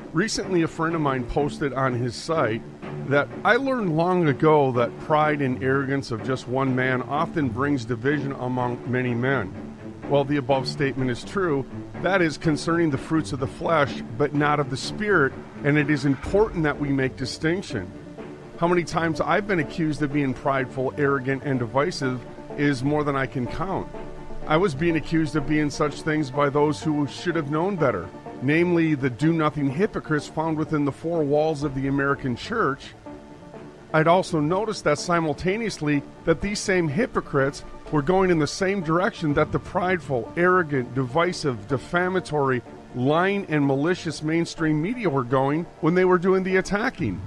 Recently, a friend of mine posted on his site that I learned long ago that pride and arrogance of just one man often brings division among many men. Well, the above statement is true. That is concerning the fruits of the flesh, but not of the Spirit, and it is important that we make distinction. How many times I've been accused of being prideful, arrogant, and divisive is more than I can count. I was being accused of being such things by those who should have known better, namely the do-nothing hypocrites found within the four walls of the American church. I'd also noticed that simultaneously that these same hypocrites were going in the same direction that the prideful, arrogant, divisive, defamatory, lying, and malicious mainstream media were going when they were doing the attacking.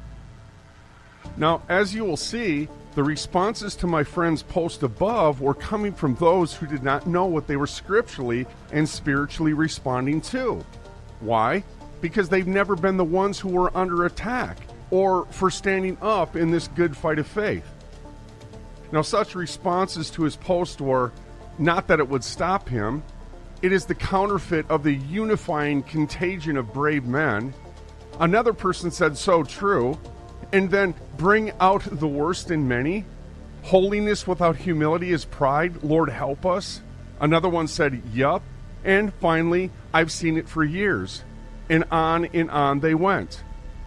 Now, as you will see, the responses to my friend's post above were coming from those who did not know what they were scripturally and spiritually responding to. Why? Because they've never been the ones who were under attack or for standing up in this good fight of faith. Now, such responses to his post were not that it would stop him. It is the counterfeit of the unifying contagion of brave men. Another person said, so true. And then bring out the worst in many. Holiness without humility is pride. Lord, help us. Another one said, yup. And finally, I've seen it for years. And on they went.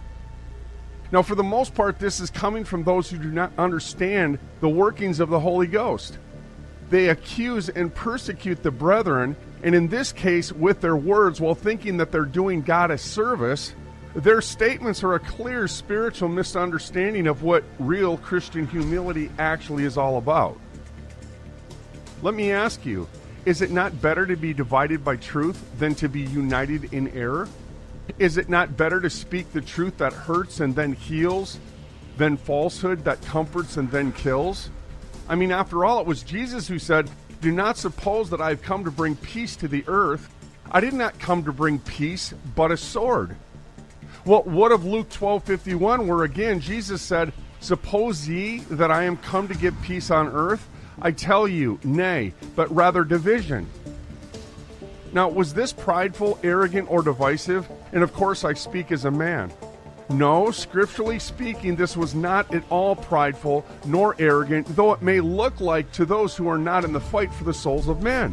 Now, for the most part, this is coming from those who do not understand the workings of the Holy Ghost. They accuse and persecute the brethren, and in this case, with their words, while thinking that they're doing God a service. Their statements are a clear spiritual misunderstanding of what real Christian humility actually is all about. Let me ask you, is it not better to be divided by truth than to be united in error? Is it not better to speak the truth that hurts and then heals than falsehood that comforts and then kills? I mean, after all, it was Jesus who said, do not suppose that I have come to bring peace to the earth. I did not come to bring peace, but a sword. Well, what of Luke 12:51, where again Jesus said, suppose ye that I am come to give peace on earth? I tell you, nay, but rather division. Now, was this prideful, arrogant, or divisive? And of course, I speak as a man. No, scripturally speaking, this was not at all prideful nor arrogant, though it may look like to those who are not in the fight for the souls of men.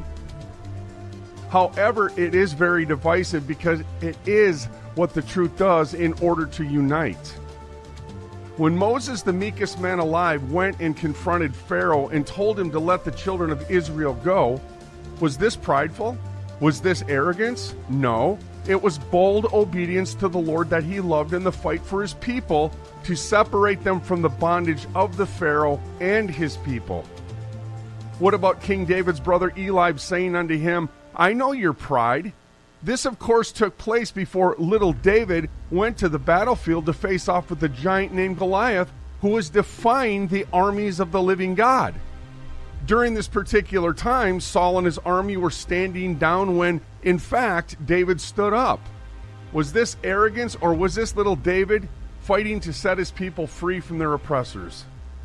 However, it is very divisive because it is what the truth does in order to unite. When Moses, the meekest man alive, went and confronted Pharaoh and told him to let the children of Israel go, was this prideful? Was this arrogance? No. It was bold obedience to the Lord that he loved in the fight for his people to separate them from the bondage of the Pharaoh and his people. What about King David's brother Eliab saying unto him, I know your pride. This, of course, took place before little David went to the battlefield to face off with a giant named Goliath, who was defying the armies of the living God. During this particular time, Saul and his army were standing down when, in fact, David stood up. Was this arrogance, or was this little David fighting to set his people free from their oppressors?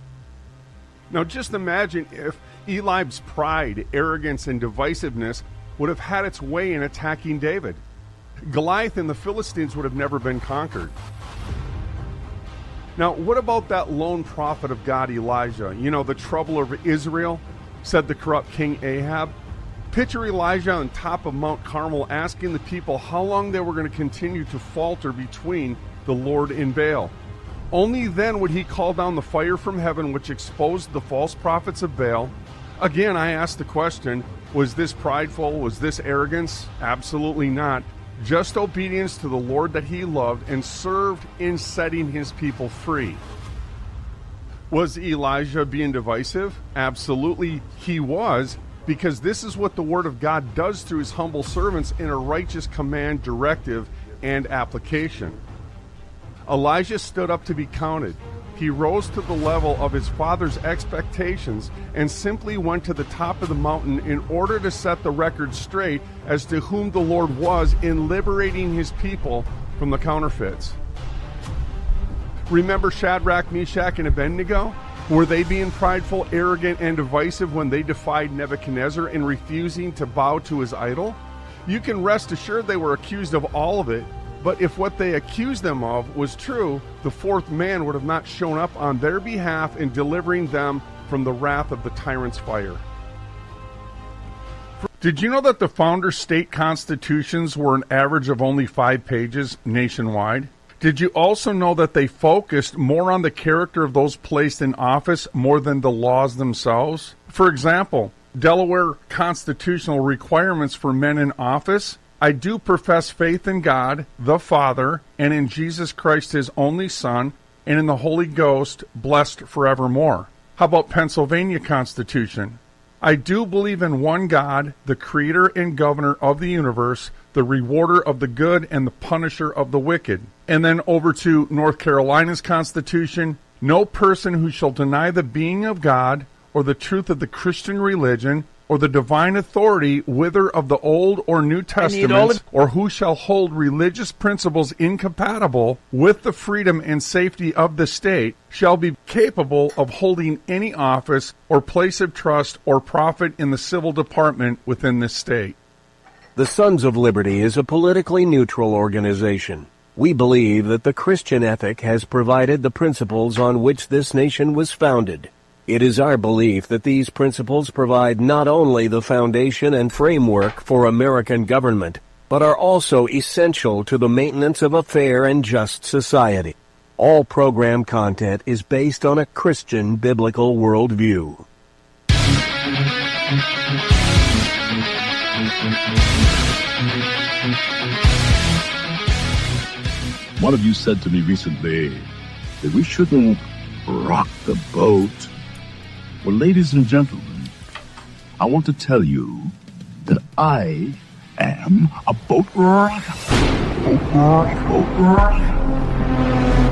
Now, just imagine if Eliab's pride, arrogance, and divisiveness would have had its way in attacking David. Goliath and the Philistines would have never been conquered. Now, what about that lone prophet of God, Elijah? You know, the troubler of Israel, said the corrupt King Ahab. Picture Elijah on top of Mount Carmel asking the people how long they were going to continue to falter between the Lord and Baal. Only then would he call down the fire from heaven which exposed the false prophets of Baal. Again, I ask the question, was this prideful? Was this arrogance? Absolutely not. Just obedience to the Lord that he loved and served in setting his people free. Was Elijah being divisive? Absolutely he was, because this is what the Word of God does through his humble servants in a righteous command, directive, and application. Elijah stood up to be counted. He rose to the level of his father's expectations and simply went to the top of the mountain in order to set the record straight as to whom the Lord was in liberating his people from the counterfeits. Remember Shadrach, Meshach, and Abednego? Were they being prideful, arrogant, and divisive when they defied Nebuchadnezzar in refusing to bow to his idol? You can rest assured they were accused of all of it, But if what they accused them of was true, the fourth man would have not shown up on their behalf in delivering them from the wrath of the tyrant's fire. Did you know that the founder state constitutions were an average of only 5 pages nationwide? Did you also know that they focused more on the character of those placed in office more than the laws themselves? For example, Delaware constitutional requirements for men in office: I do profess faith in God, the Father, and in Jesus Christ, his only Son, and in the Holy Ghost, blessed forevermore. How about Pennsylvania Constitution? I do believe in one God, the creator and governor of the universe, the rewarder of the good and the punisher of the wicked. And then over to North Carolina's Constitution: no person who shall deny the being of God or the truth of the Christian religion or the divine authority, whether of the Old or New Testaments, or who shall hold religious principles incompatible with the freedom and safety of the state, shall be capable of holding any office or place of trust or profit in the civil department within this state. The Sons of Liberty is a politically neutral organization. We believe that the Christian ethic has provided the principles on which this nation was founded. It is our belief that these principles provide not only the foundation and framework for American government, but are also essential to the maintenance of a fair and just society. All program content is based on a Christian biblical worldview. One of you said to me recently that we shouldn't rock the boat. Well, ladies and gentlemen, I want to tell you that I am a boat rocker. Boat rocker.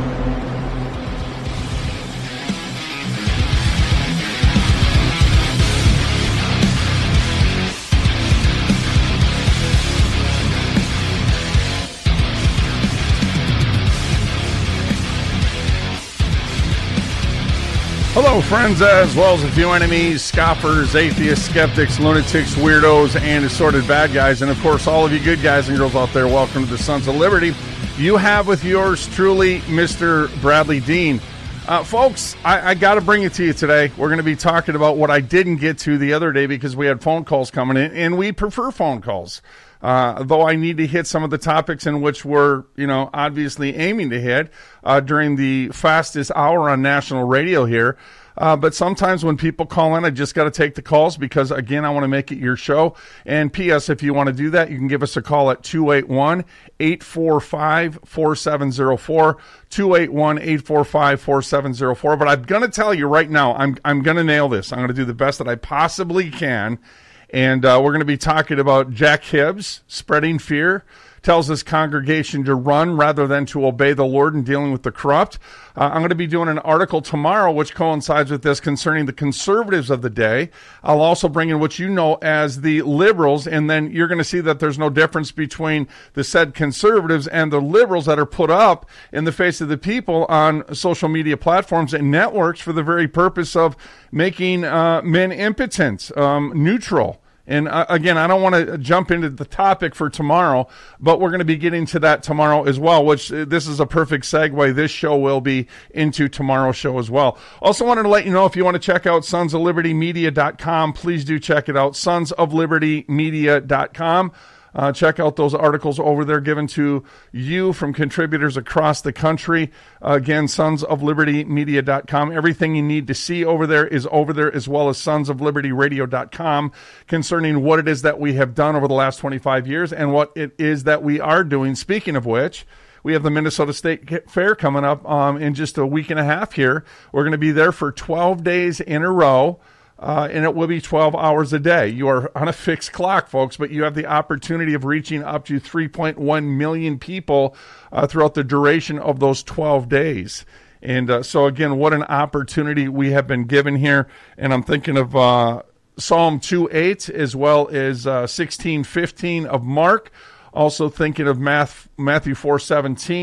Hello, friends, as well as a few enemies, scoffers, atheists, skeptics, lunatics, weirdos, and assorted bad guys. And, of course, all of you good guys and girls out there, welcome to the Sons of Liberty. You have with yours truly, Mr. Bradley Dean. Folks, I got to bring it to you today. We're going to be talking about what I didn't get to the other day because we had phone calls coming in, and we prefer phone calls. Though I need to hit some of the topics in which we're, obviously aiming to hit during the fastest hour on national radio here. But sometimes when people call in, I just got to take the calls because, again, I want to make it your show. And P.S., if you want to do that, you can give us a call at 281-845-4704, 281-845-4704. But I'm going to tell you right now, I'm going to nail this. I'm going to do the best that I possibly can. And we're going to be talking about Jack Hibbs spreading fear, tells his congregation to run rather than to obey the Lord in dealing with the corrupt. I'm going to be doing an article tomorrow which coincides with this concerning the conservatives of the day. I'll also bring in what you know as the liberals, and then you're going to see that there's no difference between the said conservatives and the liberals that are put up in the face of the people on social media platforms and networks for the very purpose of making men impotent, neutral. And again, I don't want to jump into the topic for tomorrow, but we're going to be getting to that tomorrow as well, which this is a perfect segue. This show will be into tomorrow's show as well. Also wanted to let you know, if you want to check out sonsoflibertymedia.com, please do check it out, sonsoflibertymedia.com. Check out those articles over there given to you from contributors across the country. Again, sonsoflibertymedia.com. Everything you need to see over there is over there, as well as sonsoflibertyradio.com, concerning what it is that we have done over the last 25 years and what it is that we are doing. Speaking of which, we have the Minnesota State Fair coming up in just a week and a half here. We're going to be there for 12 days in a row. And it will be 12 hours a day. You are on a fixed clock, folks, but you have the opportunity of reaching up to 3.1 million people throughout the duration of those 12 days. And so, again, what an opportunity we have been given here. And I'm thinking of Psalm 2:8 as well as 16:15 of Mark. Also thinking of Matthew 4:17,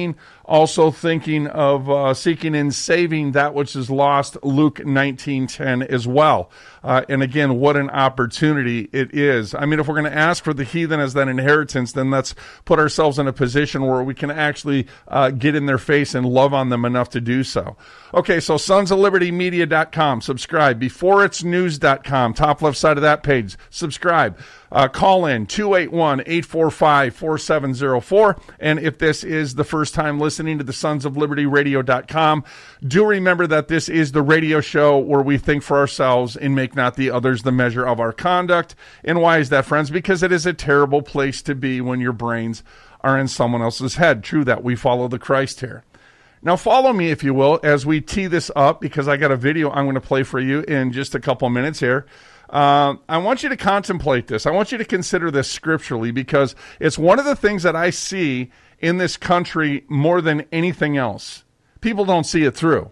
Also thinking of seeking and saving that which is lost, Luke 19:10 as well. And again, what an opportunity it is. I mean, if we're going to ask for the heathen as that inheritance, then let's put ourselves in a position where we can actually get in their face and love on them enough to do so. Okay, so sonsoflibertymedia.com, subscribe. Beforeitsnews.com, top left side of that page, subscribe. Call in 281-845-4704. And if this is the first time listening to the sonsoflibertyradio.com, do remember that this is the radio show where we think for ourselves and make not the others the measure of our conduct. And why is that, friends? Because it is a terrible place to be when your brains are in someone else's head. True that, we follow the Christ here. Now follow me, if you will, as we tee this up, because I got a video I'm going to play for you in just a couple minutes here. I want you to contemplate this. I want you to consider this scripturally, because it's one of the things that I see in this country more than anything else. People don't see it through.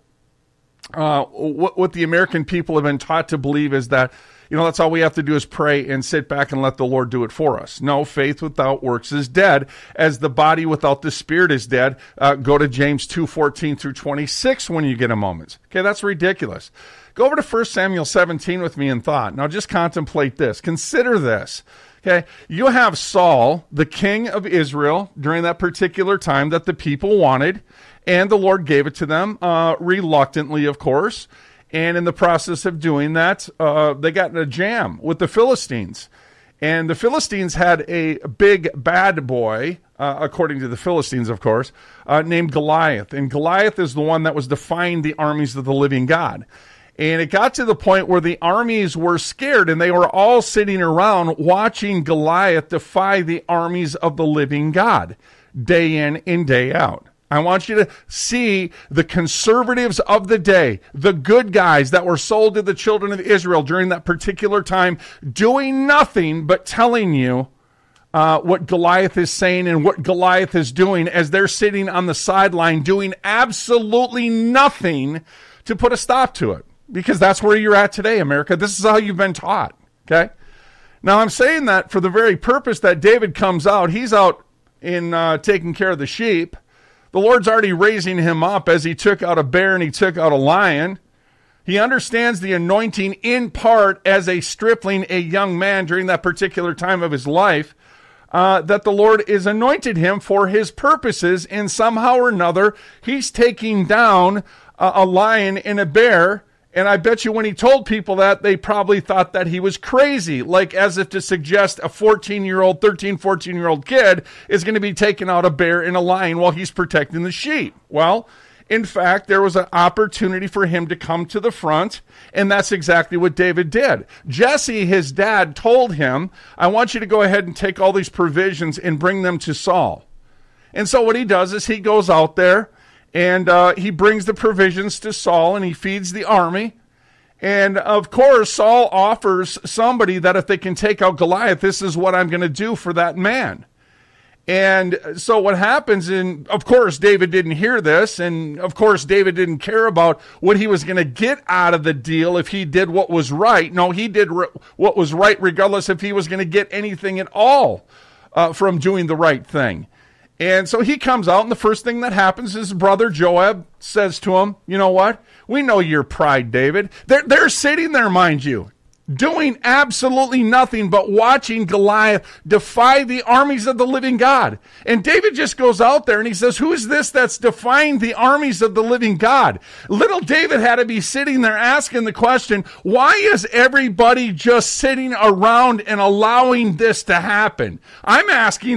What the American people have been taught to believe is that, that's all we have to do is pray and sit back and let the Lord do it for us. No, faith without works is dead, as the body without the spirit is dead. Go to James 2:14 through 26 when you get a moment. Okay, that's ridiculous. Go over to 1 Samuel 17 with me in thought. Now just contemplate this. Consider this. Okay, you have Saul, the king of Israel, during that particular time that the people wanted, and the Lord gave it to them, reluctantly, of course. And in the process of doing that, they got in a jam with the Philistines. And the Philistines had a big bad boy, according to the Philistines, of course, named Goliath. And Goliath is the one that was defying the armies of the living God. And it got to the point where the armies were scared, and they were all sitting around watching Goliath defy the armies of the living God, day in and day out. I want you to see the conservatives of the day, the good guys that were sold to the children of Israel during that particular time, doing nothing but telling you what Goliath is saying and what Goliath is doing, as they're sitting on the sideline doing absolutely nothing to put a stop to it. Because that's where you're at today, America. This is how you've been taught, okay? Now, I'm saying that for the very purpose that David comes out. He's out in taking care of the sheep. The Lord's already raising him up as he took out a bear and he took out a lion. He understands the anointing in part as a stripling, a young man during that particular time of his life, that the Lord is anointed him for his purposes, and somehow or another, he's taking down a lion and a bear. And I bet you when he told people that, they probably thought that he was crazy, like as if to suggest a 14-year-old kid is going to be taking out a bear and a lion while he's protecting the sheep. Well, in fact, there was an opportunity for him to come to the front, and that's exactly what David did. Jesse, his dad, told him, I want you to go ahead and take all these provisions and bring them to Saul. And so what he does is he goes out there, and he brings the provisions to Saul, and he feeds the army. And, of course, Saul offers somebody that if they can take out Goliath, this is what I'm going to do for that man. And so what happens, and, of course, David didn't hear this, and, of course, David didn't care about what he was going to get out of the deal if he did what was right. No, he did what was right regardless if he was going to get anything at all from doing the right thing. And so he comes out, and the first thing that happens is his brother Joab says to him, you know what? We know your pride, David. They're sitting there, mind you, doing absolutely nothing but watching Goliath defy the armies of the living God. And David just goes out there and he says, who is this that's defying the armies of the living God? Little David had to be sitting there asking the question, why is everybody just sitting around and allowing this to happen? I'm asking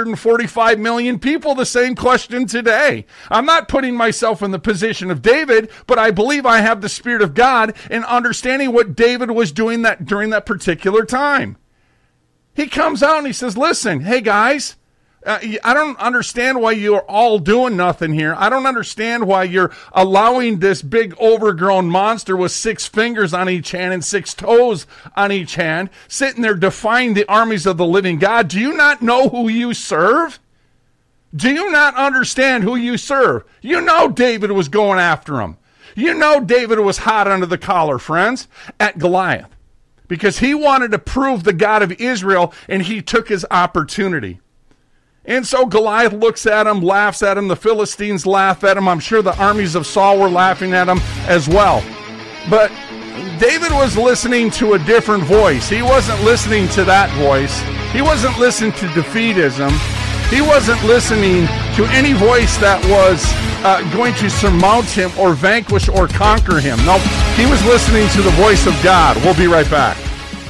345 million people the same question today. I'm not putting myself in the position of David, but I believe I have the Spirit of God in understanding what David was doing that during that particular time. He comes out and he says, listen, hey guys, I don't understand why you're all doing nothing here. I don't understand why you're allowing this big overgrown monster with 6 fingers on each hand and 6 toes on each hand sitting there defying the armies of the living God. Do you not know who you serve? Do you not understand who you serve? You know David was going after him. You know David was hot under the collar, friends, at Goliath, because he wanted to prove the God of Israel, and he took his opportunity. And so Goliath looks at him, laughs at him. The Philistines laugh at him. I'm sure the armies of Saul were laughing at him as well. But David was listening to a different voice. He wasn't listening to that voice. He wasn't listening to defeatism. He wasn't listening to any voice that was going to surmount him or vanquish or conquer him. No, he was listening to the voice of God. We'll be right back.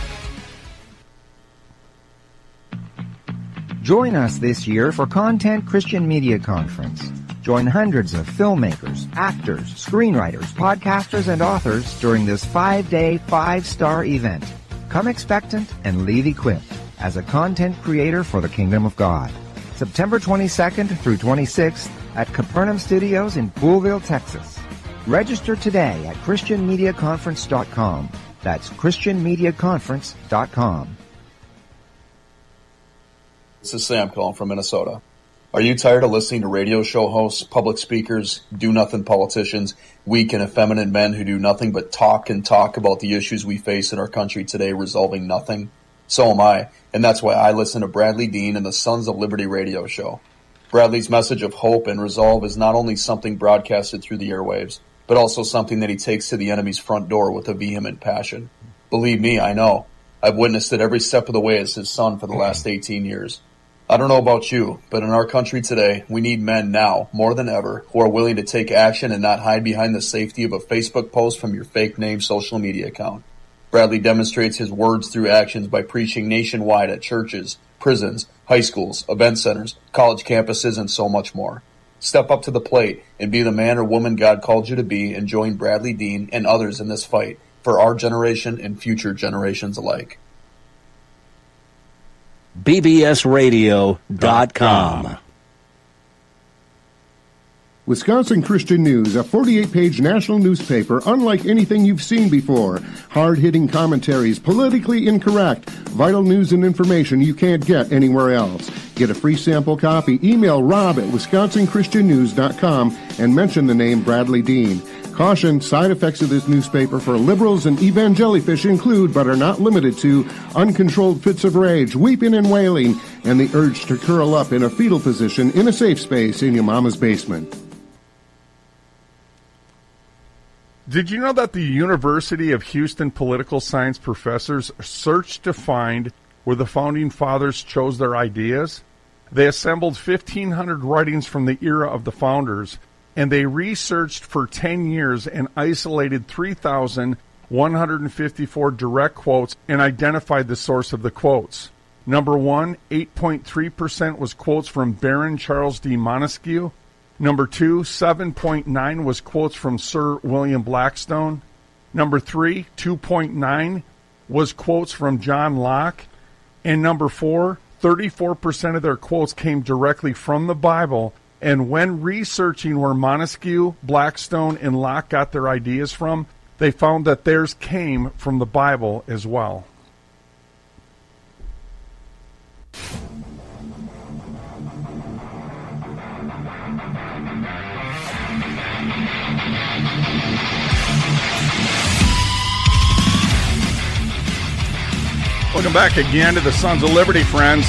Join us this year for Content Christian Media Conference. Join hundreds of filmmakers, actors, screenwriters, podcasters, and authors during this 5-day, 5-star event. Come expectant and leave equipped as a content creator for the Kingdom of God. September 22nd through 26th at Capernaum Studios in Poolville, Texas. Register today at ChristianMediaConference.com. That's ChristianMediaConference.com. This is Sam calling from Minnesota. Are you tired of listening to radio show hosts, public speakers, do-nothing politicians, weak and effeminate men who do nothing but talk and talk about the issues we face in our country today, resolving nothing? So am I, and that's why I listen to Bradley Dean and the Sons of Liberty radio show. Bradley's message of hope and resolve is not only something broadcasted through the airwaves, but also something that he takes to the enemy's front door with a vehement passion. Believe me, I know. I've witnessed it every step of the way as his son for the last 18 years. I don't know about you, but in our country today, we need men now, more than ever, who are willing to take action and not hide behind the safety of a Facebook post from your fake name social media account. Bradley demonstrates his words through actions by preaching nationwide at churches, prisons, high schools, event centers, college campuses, and so much more. Step up to the plate and be the man or woman God called you to be, and join Bradley Dean and others in this fight for our generation and future generations alike. bbsradio.com. Wisconsin Christian News, a 48-page national newspaper unlike anything you've seen before. Hard-hitting commentaries, politically incorrect, vital news and information you can't get anywhere else. Get a free sample copy. Email Rob at WisconsinChristianNews.com and mention the name Bradley Dean. Caution, side effects of this newspaper for liberals and evangelifish include, but are not limited to, uncontrolled fits of rage, weeping and wailing, and the urge to curl up in a fetal position in a safe space in your mama's basement. Did you know that the University of Houston political science professors searched to find where the Founding Fathers chose their ideas? They assembled 1,500 writings from the era of the Founders, and they researched for 10 years and isolated 3,154 direct quotes and identified the source of the quotes. Number 1, 8.3% was quotes from Baron Charles D. Montesquieu. Number 2, 7.9 was quotes from Sir William Blackstone. Number 3, 2.9 was quotes from John Locke. And number 4, 34% of their quotes came directly from the Bible. And when researching where Montesquieu, Blackstone, and Locke got their ideas from, they found that theirs came from the Bible as well. Welcome back again to the Sons of Liberty, friends.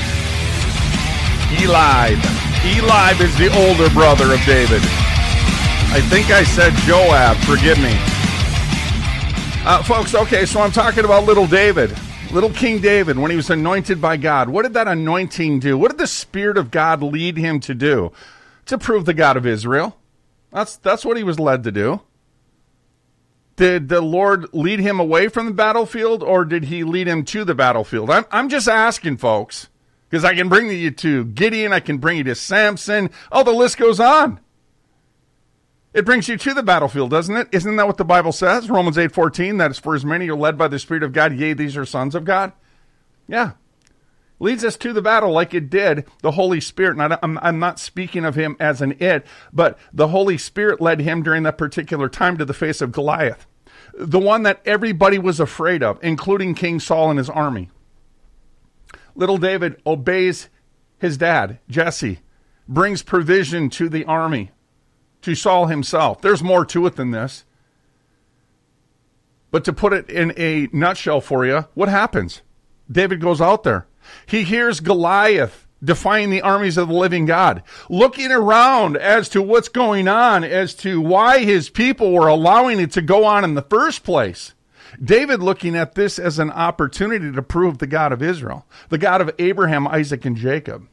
Eliab. Eliab is the older brother of David. I think I said Joab. Forgive me. Folks, okay, so I'm talking about little David. Little King David, when he was anointed by God. What did that anointing do? What did the Spirit of God lead him to do? To prove the God of Israel. That's what he was led to do. Did the Lord lead him away from the battlefield, or did he lead him to the battlefield? I'm just asking, folks, because I can bring you to Gideon, I can bring you to Samson. Oh, the list goes on. It brings you to the battlefield, doesn't it? Isn't that what the Bible says? Romans 8:14, that is for as many are led by the Spirit of God, yea, these are sons of God. Yeah. Leads us to the battle like it did the Holy Spirit. And I'm not speaking of him as an it, but the Holy Spirit led him during that particular time to the face of Goliath, the one that everybody was afraid of, including King Saul and his army. Little David obeys his dad, Jesse, brings provision to the army, to Saul himself. There's more to it than this. But to put it in a nutshell for you, what happens? David goes out there. He hears Goliath defying the armies of the living God, looking around as to what's going on, as to why his people were allowing it to go on in the first place. David looking at this as an opportunity to prove the God of Israel, the God of Abraham, Isaac, and Jacob.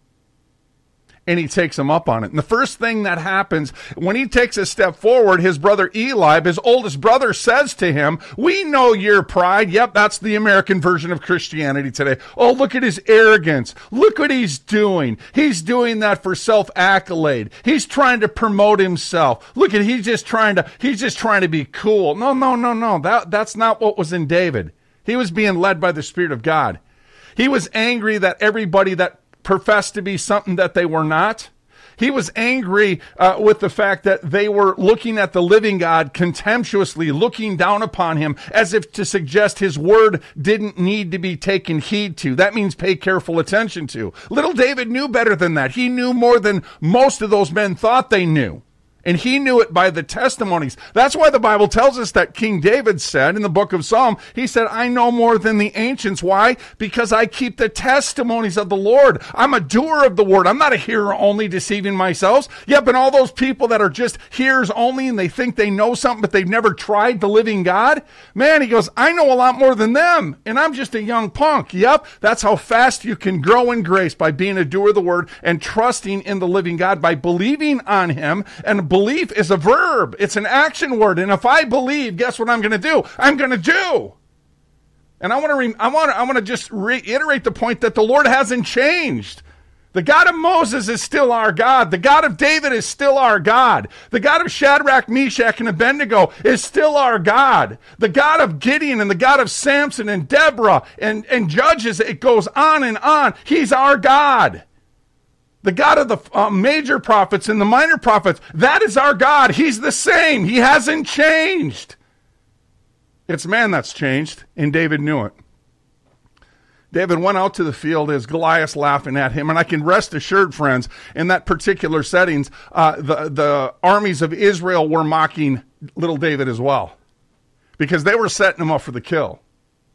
And he takes him up on it. And the first thing that happens when he takes a step forward, his brother Eliab, his oldest brother, says to him, "We know your pride." Yep, that's the American version of Christianity today. "Oh, look at his arrogance. Look what he's doing. He's doing that for self-accolade. He's trying to promote himself. Look at, he's just trying to be cool." No. That's not what was in David. He was being led by the Spirit of God. He was angry that everybody that professed to be something that they were not. He was angry with the fact that they were looking at the living God contemptuously, looking down upon him as if to suggest his word didn't need to be taken heed to. That means pay careful attention to. Little David knew better than that. He knew more than most of those men thought they knew. And he knew it by the testimonies. That's why the Bible tells us that King David said in the book of Psalm, he said, "I know more than the ancients." Why? Because I keep the testimonies of the Lord. I'm a doer of the word. I'm not a hearer only, deceiving myself. Yep, and all those people that are just hearers only and they think they know something, but they've never tried the living God. Man, he goes, I know a lot more than them, and I'm just a young punk. Yep, that's how fast you can grow in grace, by being a doer of the word and trusting in the living God, by believing on him. And belief is a verb. It's an action word. And if I believe, guess what I'm going to do? I'm going to do. And I want to just reiterate the point that the Lord hasn't changed. The God of Moses is still our God. The God of David is still our God. The God of Shadrach, Meshach, and Abednego is still our God. The God of Gideon and the God of Samson and Deborah and Judges, it goes on and on. He's our God. The God of the major prophets and the minor prophets, that is our God. He's the same. He hasn't changed. It's man that's changed, and David knew it. David went out to the field as Goliath's laughing at him, and I can rest assured, friends, in that particular settings, the armies of Israel were mocking little David as well, because they were setting him up for the kill.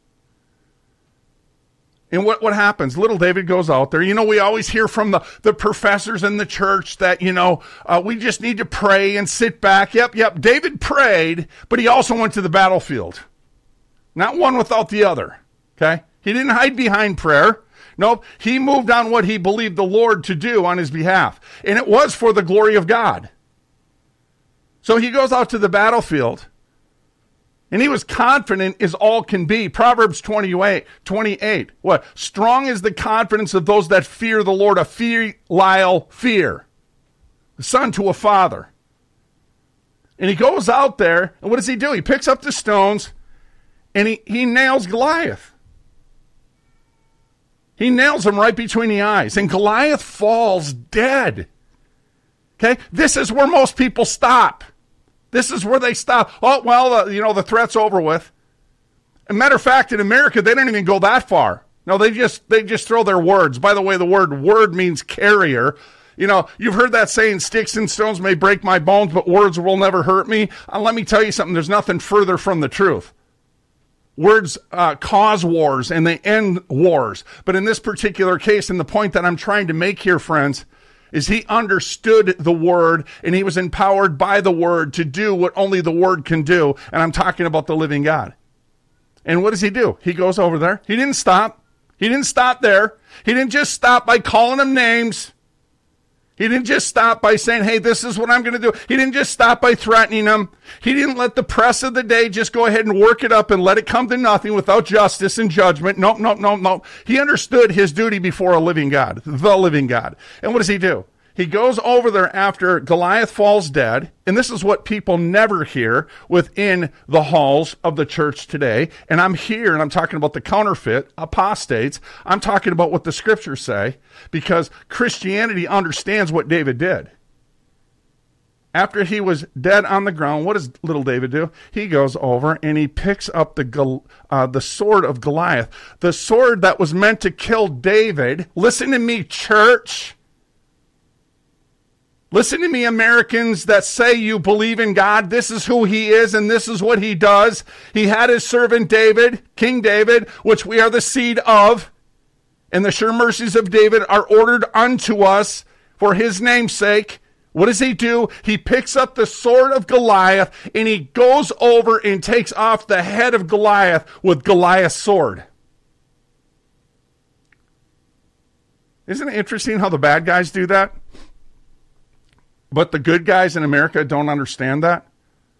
And what happens? Little David goes out there. You know, we always hear from the professors in the church that, we just need to pray and sit back. Yep. David prayed, but he also went to the battlefield. Not one without the other. Okay? He didn't hide behind prayer. Nope. He moved on what he believed the Lord to do on his behalf. And it was for the glory of God. So he goes out to the battlefield. And he was confident as all can be. Proverbs 28. What? Strong is the confidence of those that fear the Lord, a filial fear. A son to a father. And he goes out there, and what does he do? He picks up the stones, and he nails Goliath. He nails him right between the eyes, and Goliath falls dead. Okay? This is where most people stop. This is where they stop. Oh, well, the threat's over with. As a matter of fact, in America, they don't even go that far. No, they just throw their words. By the way, the word means carrier. You've heard that saying, sticks and stones may break my bones, but words will never hurt me. Let me tell you something. There's nothing further from the truth. Words cause wars, and they end wars. But in this particular case, and the point that I'm trying to make here, friends, is he understood the word, and he was empowered by the word to do what only the word can do. And I'm talking about the living God. And what does he do? He goes over there. He didn't stop. He didn't stop there. He didn't just stop by calling them names. He didn't just stop by saying, hey, this is what I'm going to do. He didn't just stop by threatening them. He didn't let the press of the day just go ahead and work it up and let it come to nothing without justice and judgment. No. He understood his duty before a living God, the living God. And what does he do? He goes over there after Goliath falls dead, and this is what people never hear within the halls of the church today. And I'm here, and I'm talking about the counterfeit, apostates. I'm talking about what the scriptures say, because Christianity understands what David did. After he was dead on the ground, what does little David do? He goes over and he picks up the sword of Goliath, the sword that was meant to kill David. Listen to me, church. Listen to me, Americans that say you believe in God. This is who he is, and this is what he does. He had his servant David, King David, which we are the seed of. and the sure mercies of David are ordered unto us for his name's sake. What does he do? He picks up the sword of Goliath, and he goes over and takes off the head of Goliath with Goliath's sword. Isn't it interesting how the bad guys do that? But the good guys in America don't understand that?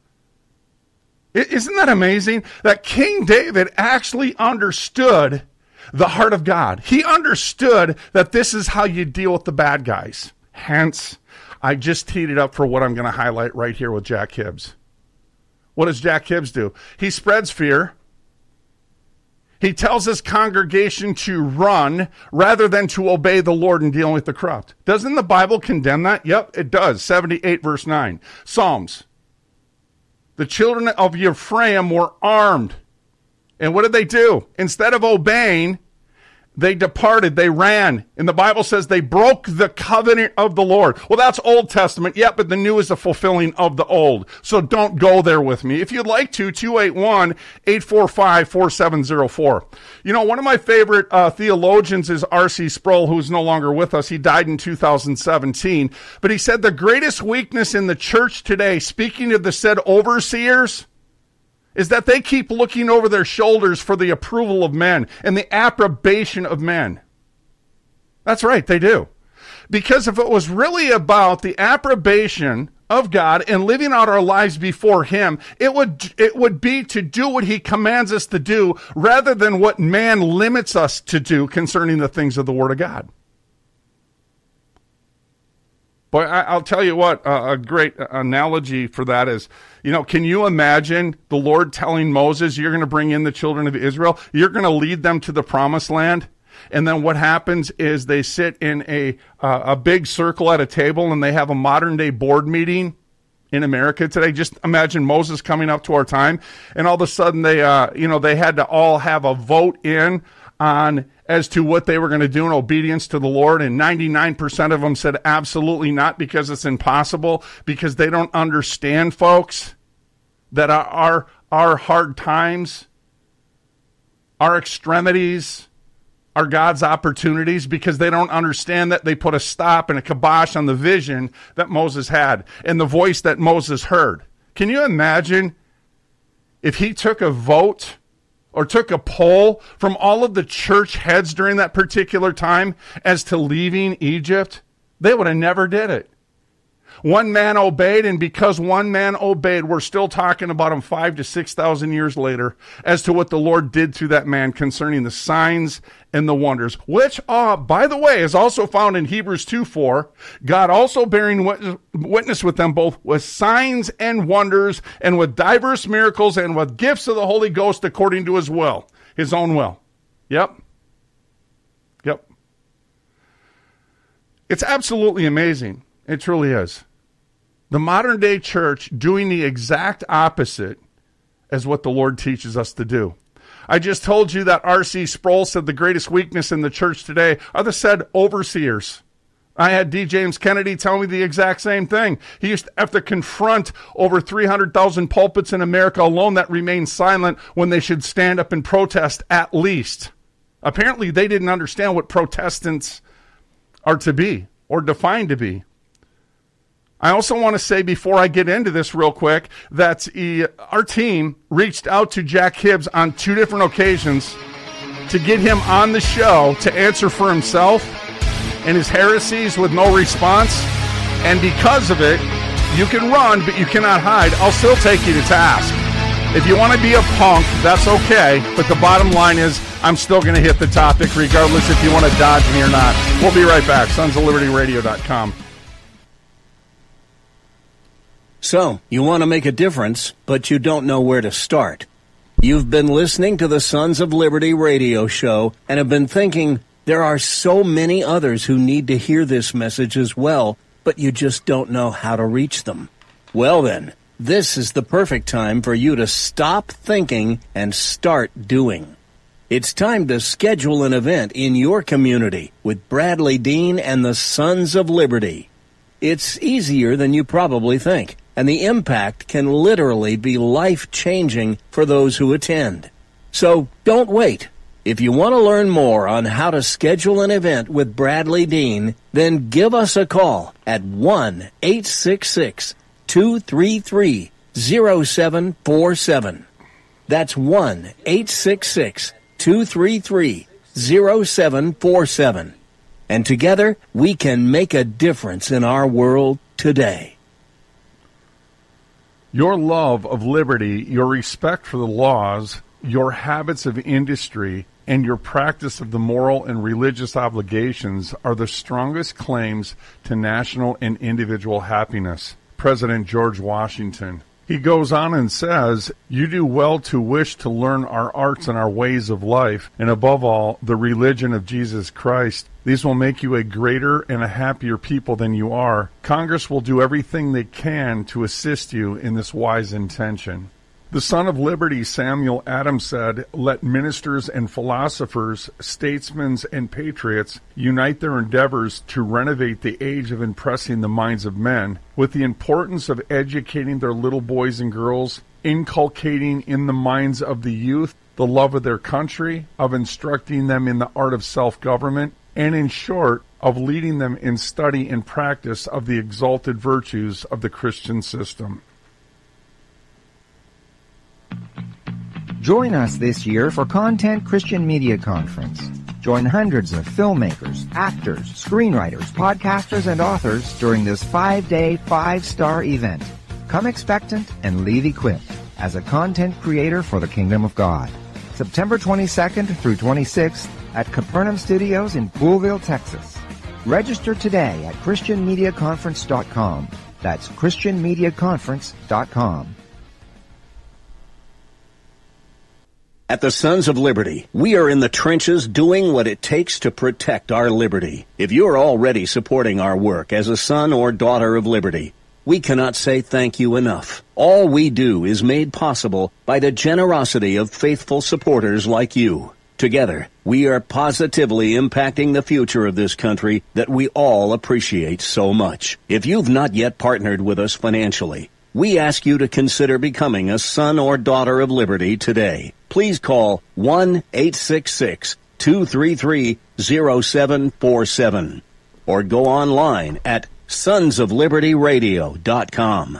Isn't that amazing? That King David actually understood the heart of God. He understood that this is how you deal with the bad guys. Hence, I just teed it up for what I'm going to highlight right here with Jack Hibbs. What does Jack Hibbs do? He spreads fear. He tells his congregation to run rather than to obey the Lord in dealing with the corrupt. Doesn't the Bible condemn that? Yep, it does. 78 verse 9. Psalms. The children of Ephraim were armed. And what did they do? Instead of obeying, they departed, they ran. And the Bible says they broke the covenant of the Lord. Well, that's Old Testament. Yep, but the new is the fulfilling of the old. So don't go there with me. If you'd like to, 281-845-4704. You know, one of my favorite theologians is R.C. Sproul, who's no longer with us. He died in 2017. But he said the greatest weakness in the church today, speaking of the said overseers, is that they keep looking over their shoulders for the approval of men and the approbation of men. That's right, they do. Because if it was really about the approbation of God and living out our lives before him, it would be to do what he commands us to do rather than what man limits us to do concerning the things of the Word of God. Boy, I'll tell you what, a great analogy for that is, you know, can you imagine the Lord telling Moses, you're going to bring in the children of Israel, you're going to lead them to the promised land, and then what happens is they sit in a big circle at a table and they have a modern-day board meeting in America today. Just imagine Moses coming up to our time, and all of a sudden they had to all have a vote in on as to what they were going to do in obedience to the Lord, and 99% of them said absolutely not because it's impossible, because they don't understand, folks, that our hard times, our extremities, are God's opportunities, because they don't understand that they put a stop and a kibosh on the vision that Moses had and the voice that Moses heard. Can you imagine if he took a vote or took a poll from all of the church heads during that particular time as to leaving Egypt? They would have never did it. One man obeyed, and because one man obeyed, we're still talking about him 5,000 to 6,000 years later as to what the Lord did through that man concerning the signs and the wonders, which, by the way, is also found in Hebrews 2:4. God also bearing witness with them both with signs and wonders and with diverse miracles and with gifts of the Holy Ghost according to his will, his own will. Yep. It's absolutely amazing. It truly is. The modern day church doing the exact opposite as what the Lord teaches us to do. I just told you that R.C. Sproul said the greatest weakness in the church today are the said overseers. I had D. James Kennedy tell me the exact same thing. He used to have to confront over 300,000 pulpits in America alone that remain silent when they should stand up and protest at least. Apparently they didn't understand what Protestants are to be or defined to be. I also want to say before I get into this real quick that our team reached out to Jack Hibbs on 2 different occasions to get him on the show to answer for himself and his heresies with no response. And because of it, you can run, but you cannot hide. I'll still take you to task. If you want to be a punk, that's okay. But the bottom line is I'm still going to hit the topic regardless if you want to dodge me or not. We'll be right back. SonsOfLibertyRadio.com. So, you want to make a difference, but you don't know where to start. You've been listening to the Sons of Liberty radio show and have been thinking, there are so many others who need to hear this message as well, but you just don't know how to reach them. Well then, this is the perfect time for you to stop thinking and start doing. It's time to schedule an event in your community with Bradley Dean and the Sons of Liberty. It's easier than you probably think, and the impact can literally be life-changing for those who attend. So don't wait. If you want to learn more on how to schedule an event with Bradley Dean, then give us a call at 1-866-233-0747. That's 1-866-233-0747. And together, we can make a difference in our world today. Your love of liberty, your respect for the laws, your habits of industry, and your practice of the moral and religious obligations are the strongest claims to national and individual happiness. President George Washington. He goes on and says, "You do well to wish to learn our arts and our ways of life, and above all, the religion of Jesus Christ. These will make you a greater and a happier people than you are. Congress will do everything they can to assist you in this wise intention." The Son of Liberty, Samuel Adams, said, "Let ministers and philosophers, statesmen and patriots unite their endeavors to renovate the age of impressing the minds of men with the importance of educating their little boys and girls, inculcating in the minds of the youth the love of their country, of instructing them in the art of self-government, and in short, of leading them in study and practice of the exalted virtues of the Christian system." Join us this year for Content Christian Media Conference. Join hundreds of filmmakers, actors, screenwriters, podcasters, and authors during this 5-day, 5-star event. Come expectant and leave equipped as a content creator for the Kingdom of God. September 22nd through 26th at Capernaum Studios in Poolville, Texas. Register today at ChristianMediaConference.com. That's ChristianMediaConference.com. At the Sons of Liberty, we are in the trenches doing what it takes to protect our liberty. If you are already supporting our work as a son or daughter of liberty, we cannot say thank you enough. All we do is made possible by the generosity of faithful supporters like you. Together, we are positively impacting the future of this country that we all appreciate so much. If you've not yet partnered with us financially, we ask you to consider becoming a son or daughter of liberty today. Please call 1-866-233-0747 or go online at sonsoflibertyradio.com.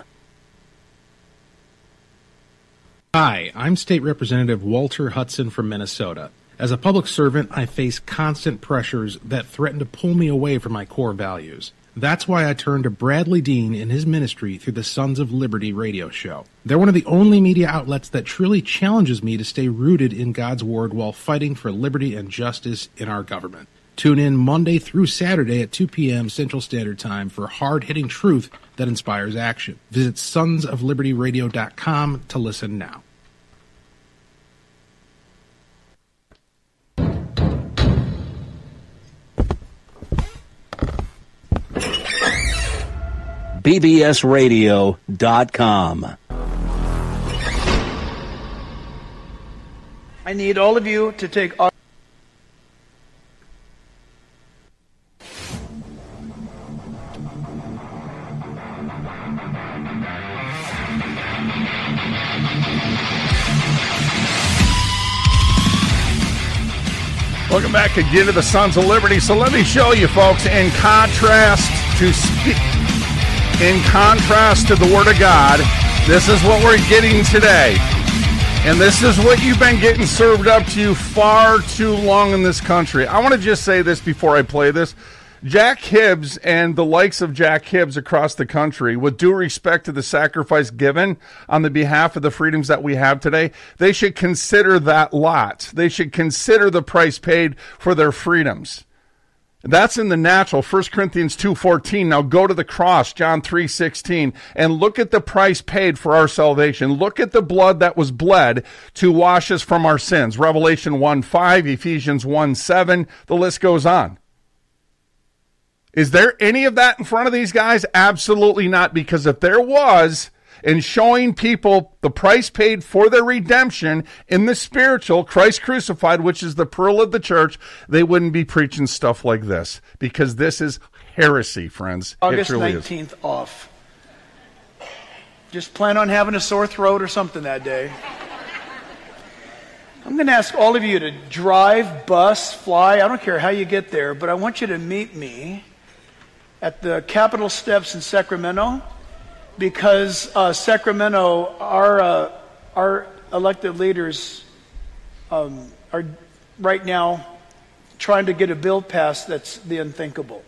Hi, I'm State Representative Walter Hudson from Minnesota. As a public servant, I face constant pressures that threaten to pull me away from my core values. That's why I turned to Bradley Dean and his ministry through the Sons of Liberty radio show. They're one of the only media outlets that truly challenges me to stay rooted in God's Word while fighting for liberty and justice in our government. Tune in Monday through Saturday at 2 p.m. Central Standard Time for hard-hitting truth that inspires action. Visit sonsoflibertyradio.com to listen now. bbsradio.com. I need all of you to take our Welcome back again to the Sons of Liberty. So let me show you, folks, in contrast to the Word of God, this is what we're getting today. And this is what you've been getting served up to you far too long in this country. I want to just say this before I play this. Jack Hibbs and the likes of Jack Hibbs across the country, with due respect to the sacrifice given on the behalf of the freedoms that we have today, they should consider that lot. They should consider the price paid for their freedoms. That's in the natural, 1 Corinthians 2:14. Now go to the cross, John 3:16, and look at the price paid for our salvation. Look at the blood that was bled to wash us from our sins. Revelation 1:5, Ephesians 1:7, the list goes on. Is there any of that in front of these guys? Absolutely not, because if there was, in showing people the price paid for their redemption in the spiritual, Christ crucified, which is the pearl of the church, they wouldn't be preaching stuff like this, because this is heresy, friends. August it truly 19th off. Just plan on having a sore throat or something that day. I'm going to ask all of you to drive, bus, fly. I don't care how you get there, but I want you to meet me at the Capitol steps in Sacramento, because Sacramento, our elected leaders are right now trying to get a bill passed that's the unthinkable.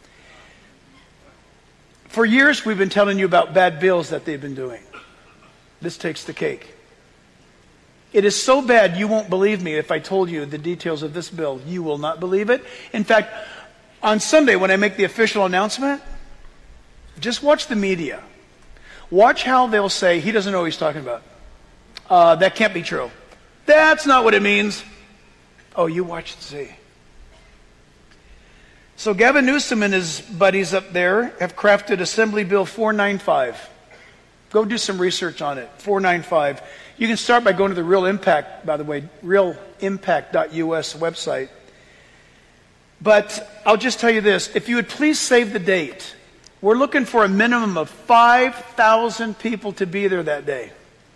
For years, we've been telling you about bad bills that they've been doing. This takes the cake. It is so bad you won't believe me if I told you the details of this bill. You will not believe it. In fact, on Sunday when I make the official announcement, just watch the media. Watch how they'll say, he doesn't know what he's talking about. That can't be true. That's not what it means. Oh, you watch and see. So Gavin Newsom and his buddies up there have crafted Assembly Bill 495. Go do some research on it, 495. You can start by going to the Real Impact, by the way, realimpact.us website. But I'll just tell you this. If you would please save the date. We're looking for a minimum of 5,000 people to be there that day.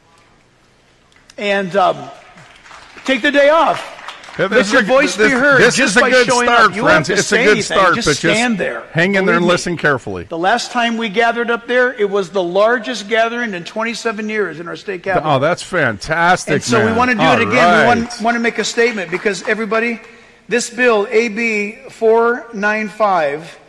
And take the day off. Let your voice be heard. This just is a by good showing start, up. You friends. don't have to It's a say good anything. start, just but stand there. Hang in there and Believe me. listen carefully. The last time we gathered up there, it was the largest gathering in 27 years in our state capital. Oh, that's fantastic, and so man. we want to do it again. We want to make a statement, because everybody, this bill, AB 495,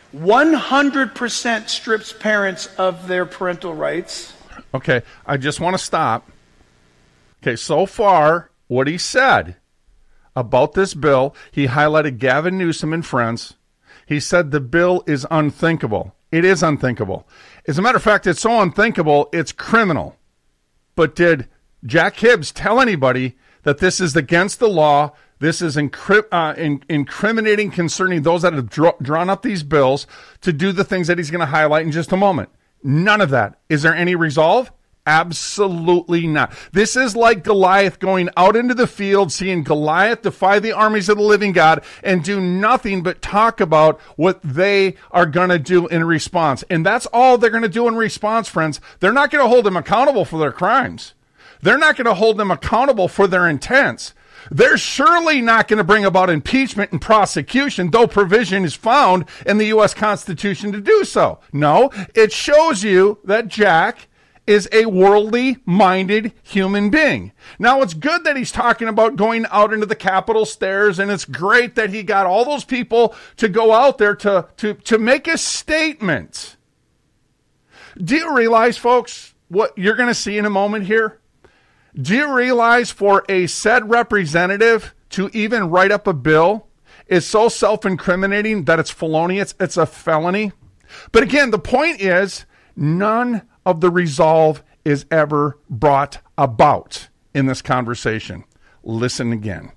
100% strips parents of their parental rights. Okay, I just want to stop. Okay, so far, what he said about this bill, he highlighted Gavin Newsom and friends. He said the bill is unthinkable. It is unthinkable. As a matter of fact, it's so unthinkable, it's criminal. But did Jack Hibbs tell anybody that this is against the law? This is incriminating concerning those that have drawn up these bills to do the things that he's going to highlight in just a moment. None of that. Is there any resolve? Absolutely not. This is like Goliath going out into the field, seeing Goliath defy the armies of the living God and do nothing but talk about what they are going to do in response. And that's all they're going to do in response, friends. They're not going to hold them accountable for their crimes. They're not going to hold them accountable for their intents. They're surely not going to bring about impeachment and prosecution, though provision is found in the U.S. Constitution to do so. No, it shows you that Jack is a worldly-minded human being. Now, it's good that he's talking about going out into the Capitol stairs, and it's great that he got all those people to go out there to make a statement. Do you realize, folks, what you're going to see in a moment here? Do you realize for a said representative to even write up a bill is so self-incriminating that it's felonious, it's a felony? But again, the point is, none of the resolve is ever brought about in this conversation. Listen again.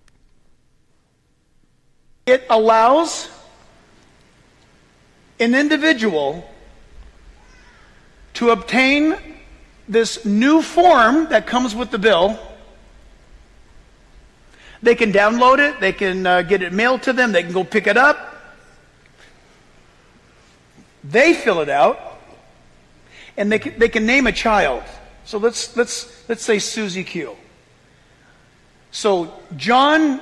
It allows an individual to obtain this new form that comes with the bill. They can download it. They can get it mailed to them. They can go pick it up. They fill it out. And they can name a child. So let's say Susie Q. So John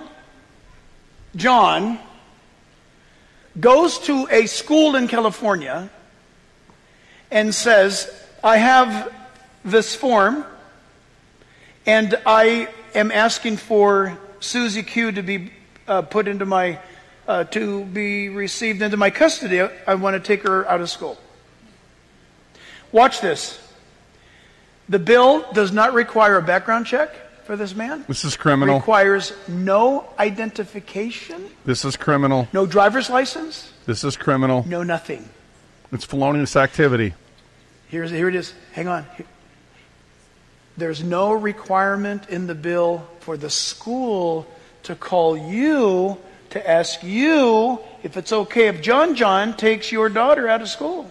goes to a school in California and says, I have this form, and I am asking for Susie Q to be put into my to be received into my custody. I want to take her out of school. Watch this. The bill does not require a background check for this man. This is criminal. It requires no identification. This is criminal. No driver's license. This is criminal. No nothing. It's felonious activity. Here it is. Hang on. There's no requirement in the bill for the school to call you to ask you if it's okay if John takes your daughter out of school.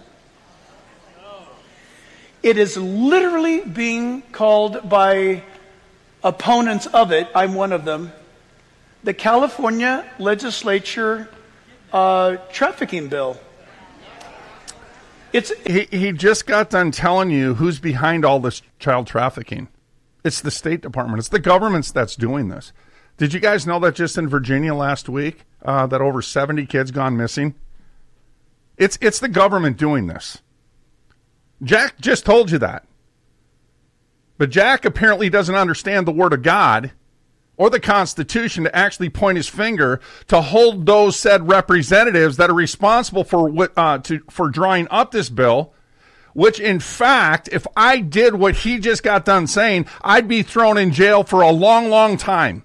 It is literally being called by opponents of it, I'm one of them, the California legislature trafficking bill. He just got done telling you who's behind all this child trafficking. It's the State Department. It's the governments that's doing this. Did you guys know that just in Virginia last week, that over 70 kids gone missing? It's the government doing this. Jack just told you that. But Jack apparently doesn't understand the Word of God or the Constitution to actually point his finger to hold those said representatives that are responsible for drawing up this bill, which in fact, if I did what he just got done saying, I'd be thrown in jail for a long, long time.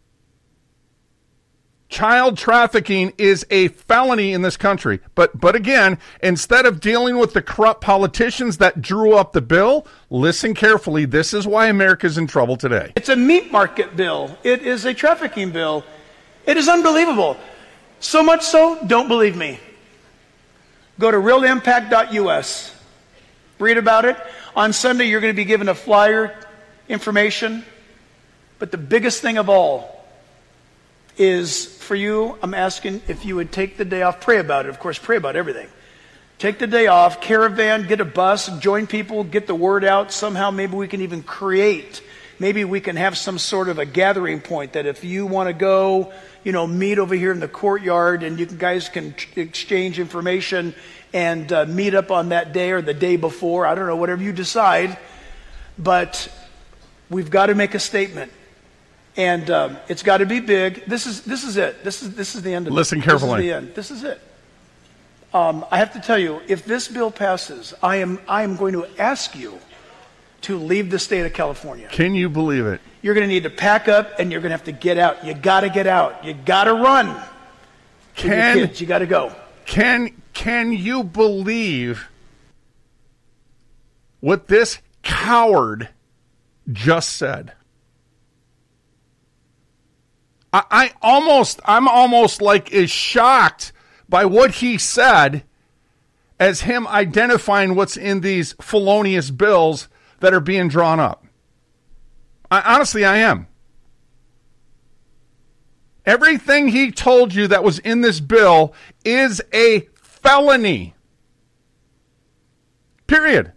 Child trafficking is a felony in this country. But again, instead of dealing with the corrupt politicians that drew up the bill, listen carefully. This is why America's in trouble today. It's a meat market bill. It is a trafficking bill. It is unbelievable. So much so, don't believe me. Go to realimpact.us. Read about it. On Sunday, you're going to be given a flyer, information. But the biggest thing of all is for you, I'm asking if you would take the day off, pray about it. Of course, pray about everything. Take the day off, caravan, get a bus, join people, get the word out. Somehow maybe we can even create, maybe we can have some sort of a gathering point that if you want to go, meet over here in the courtyard and you guys can exchange information and meet up on that day or the day before. I don't know, whatever you decide. But we've got to make a statement. And it's got to be big. This is it. This is the end of it. Listen carefully. This is the end. This is it. I have to tell you, if this bill passes, I am going to ask you to leave the state of California. Can you believe it? You're going to need to pack up and you're going to have to get out. You got to get out. You got to run. With your kids, you got to go. Can you believe what this coward just said? I'm almost like as shocked by what he said as him identifying what's in these felonious bills that are being drawn up. Honestly, I am. Everything he told you that was in this bill is a felony. Period.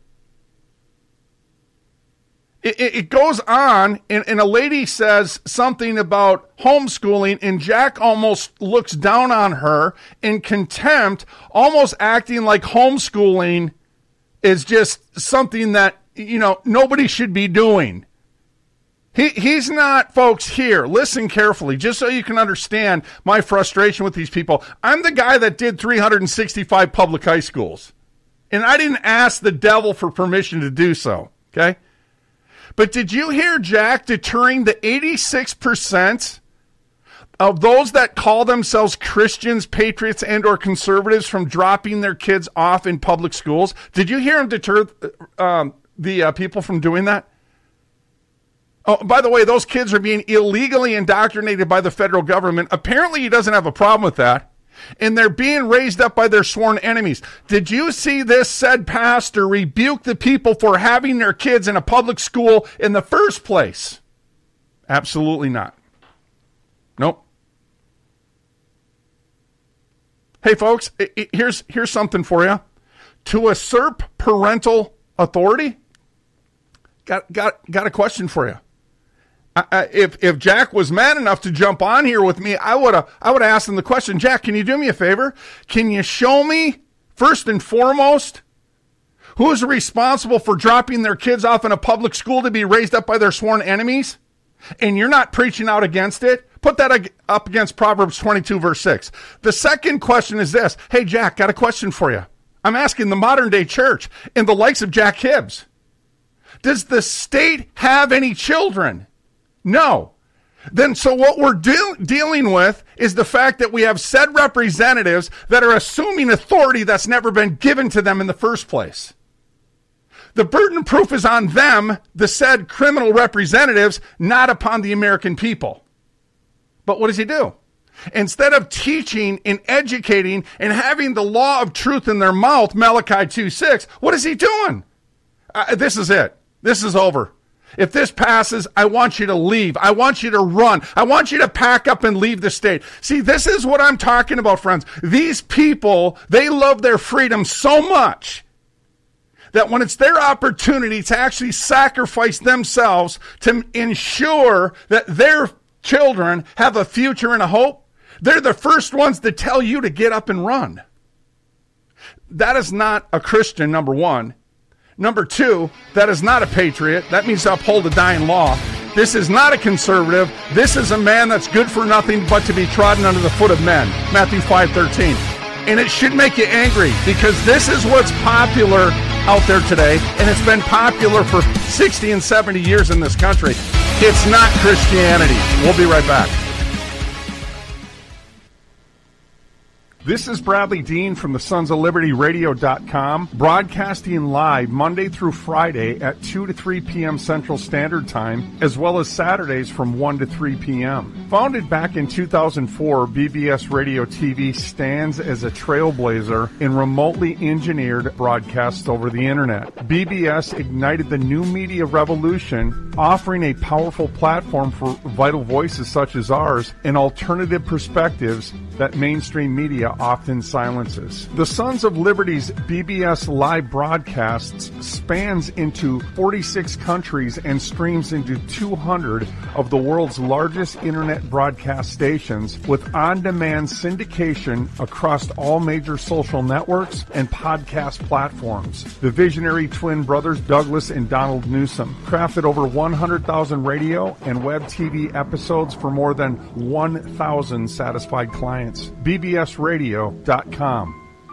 It goes on, and a lady says something about homeschooling, and Jack almost looks down on her in contempt, almost acting like homeschooling is just something that, nobody should be doing. He's not, folks, here. Listen carefully, just so you can understand my frustration with these people. I'm the guy that did 365 public high schools, and I didn't ask the devil for permission to do so, okay? But did you hear Jack deterring the 86% of those that call themselves Christians, patriots, and or conservatives from dropping their kids off in public schools? Did you hear him deter the people from doing that? Oh, by the way, those kids are being illegally indoctrinated by the federal government. Apparently, he doesn't have a problem with that. And they're being raised up by their sworn enemies. Did you see this said pastor rebuke the people for having their kids in a public school in the first place? Absolutely not. Nope. Hey, folks, here's something for you. To usurp parental authority, got a question for you. If Jack was man enough to jump on here with me, I would have asked him the question, Jack, can you do me a favor? Can you show me, first and foremost, who is responsible for dropping their kids off in a public school to be raised up by their sworn enemies? And you're not preaching out against it? Put that up against Proverbs 22, verse 6. The second question is this. Hey, Jack, got a question for you. I'm asking the modern day church and the likes of Jack Hibbs. Does the state have any children? No. Then so what we're dealing with is the fact that we have said representatives that are assuming authority that's never been given to them in the first place. The burden of proof is on them, the said criminal representatives, not upon the American people. But what does he do? Instead of teaching and educating and having the law of truth in their mouth, Malachi 2:6, what is he doing? This is it. This is over. If this passes, I want you to leave. I want you to run. I want you to pack up and leave the state. See, this is what I'm talking about, friends. These people, they love their freedom so much that when it's their opportunity to actually sacrifice themselves to ensure that their children have a future and a hope, they're the first ones to tell you to get up and run. That is not a Christian, number one. Number two, that is not a patriot. That means to uphold the dying law. This is not a conservative. This is a man that's good for nothing but to be trodden under the foot of men. Matthew 5:13. And it should make you angry, because this is what's popular out there today, and it's been popular for 60 and 70 years in this country. It's not Christianity. We'll be right back. This is Bradley Dean from the Sons of Liberty Radio.com, broadcasting live Monday through Friday at 2 to 3 p.m. Central Standard Time, as well as Saturdays from 1 to 3 p.m. Founded back in 2004, BBS Radio TV stands as a trailblazer in remotely engineered broadcasts over the Internet. BBS ignited the new media revolution, offering a powerful platform for vital voices such as ours and alternative perspectives that mainstream media often silences. The Sons of Liberty's BBS live broadcasts spans into 46 countries and streams into 200 of the world's largest internet broadcast stations, with on-demand syndication across all major social networks and podcast platforms. The visionary twin brothers Douglas and Donald Newsom crafted over 100,000 radio and web TV episodes for more than 1,000 satisfied clients. BBSradio.com.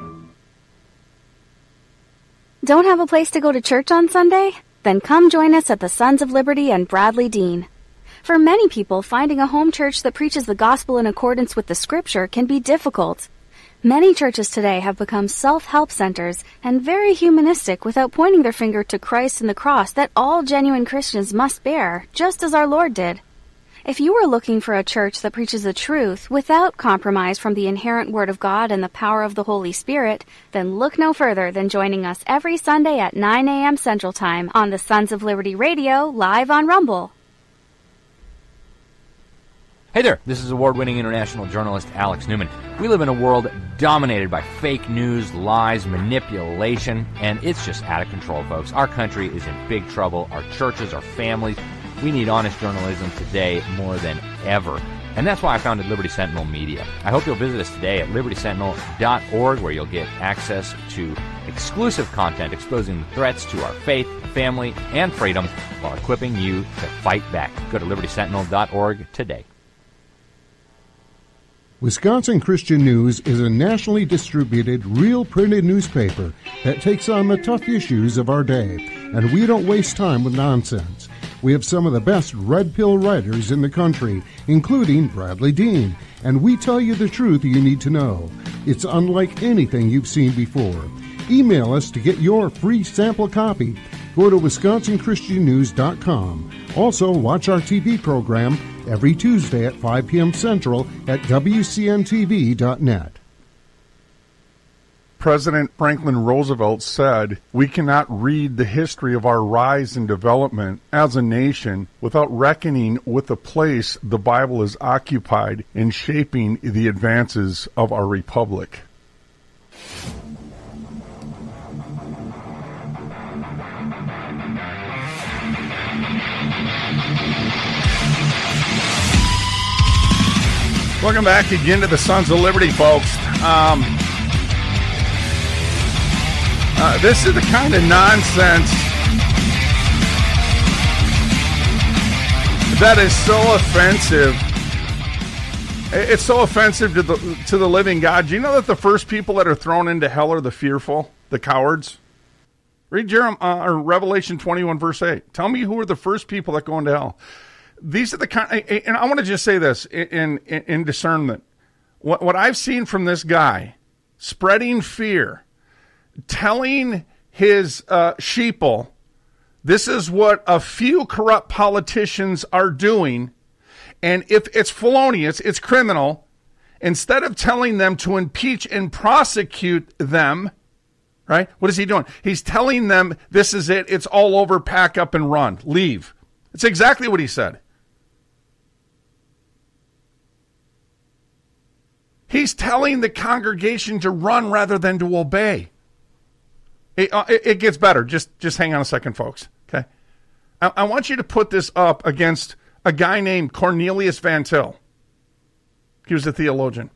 Don't have a place to go to church on Sunday? Then come join us at the Sons of Liberty and Bradley Dean. For many people, finding a home church that preaches the gospel in accordance with the Scripture can be difficult. Many churches today have become self-help centers and very humanistic without pointing their finger to Christ and the cross that all genuine Christians must bear, just as our Lord did. If you are looking for a church that preaches the truth without compromise from the inherent Word of God and the power of the Holy Spirit, then look no further than joining us every Sunday at 9 a.m. Central Time on the Sons of Liberty Radio, live on Rumble. Hey there, this is award-winning international journalist Alex Newman. We live in a world dominated by fake news, lies, manipulation, and it's just out of control, folks. Our country is in big trouble. Our churches, our families. We need honest journalism today more than ever. And that's why I founded Liberty Sentinel Media. I hope you'll visit us today at libertysentinel.org, where you'll get access to exclusive content exposing the threats to our faith, family, and freedom while equipping you to fight back. Go to libertysentinel.org today. Wisconsin Christian News is a nationally distributed, real printed newspaper that takes on the tough issues of our day, and we don't waste time with nonsense. We have some of the best red pill writers in the country, including Bradley Dean, and we tell you the truth you need to know. It's unlike anything you've seen before. Email us to get your free sample copy. Go to WisconsinChristianNews.com. Also, watch our TV program every Tuesday at 5 p.m. Central at WCNTV.net. President Franklin Roosevelt said, "We cannot read the history of our rise and development as a nation without reckoning with the place the Bible has occupied in shaping the advances of our republic." Welcome back again to the Sons of Liberty, folks. This is the kind of nonsense that is so offensive. It's so offensive to the living God. Do you know that the first people that are thrown into hell are the fearful, the cowards? Read Revelation 21, verse 8. Tell me who are the first people that go into hell. These are the kind, and I want to just say this in discernment. What I've seen from this guy, spreading fear, telling his sheeple, this is what a few corrupt politicians are doing, and if it's felonious, it's criminal, instead of telling them to impeach and prosecute them, right? What is he doing? He's telling them, this is it, it's all over, pack up and run, leave. It's exactly what he said. He's telling the congregation to run rather than to obey. It gets better. Just hang on a second, folks. Okay. I want you to put this up against a guy named Cornelius Van Til. He was a theologian.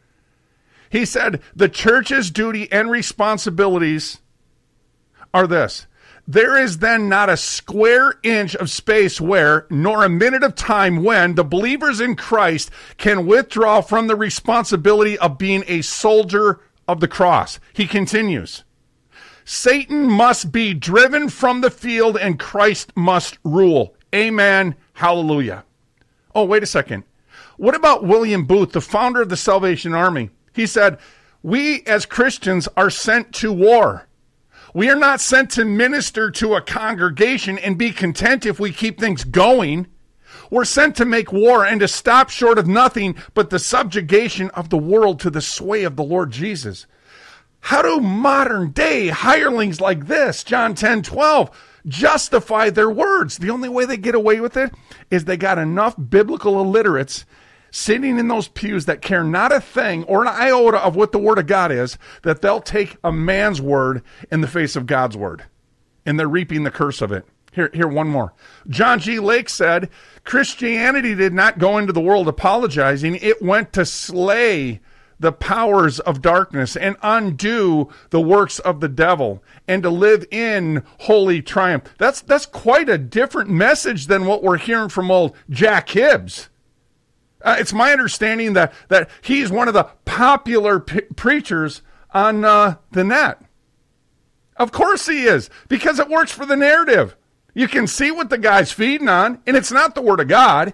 He said, the church's duty and responsibilities are this. There is then not a square inch of space where, nor a minute of time when, the believers in Christ can withdraw from the responsibility of being a soldier of the cross. He continues, Satan must be driven from the field and Christ must rule. Amen. Hallelujah. Oh, wait a second. What about William Booth, the founder of the Salvation Army? He said, we as Christians are sent to war. We are not sent to minister to a congregation and be content if we keep things going. We're sent to make war and to stop short of nothing but the subjugation of the world to the sway of the Lord Jesus. How do modern day hirelings like this, John 10:12, justify their words? The only way they get away with it is they got enough biblical illiterates sitting in those pews that care not a thing or an iota of what the word of God is, that they'll take a man's word in the face of God's word. And they're reaping the curse of it. Here, one more. John G. Lake said, Christianity did not go into the world apologizing. It went to slay the powers of darkness and undo the works of the devil and to live in holy triumph. That's quite a different message than what we're hearing from old Jack Hibbs. It's my understanding that he's one of the popular preachers on the net. Of course he is, because it works for the narrative. You can see what the guy's feeding on, and it's not the word of God.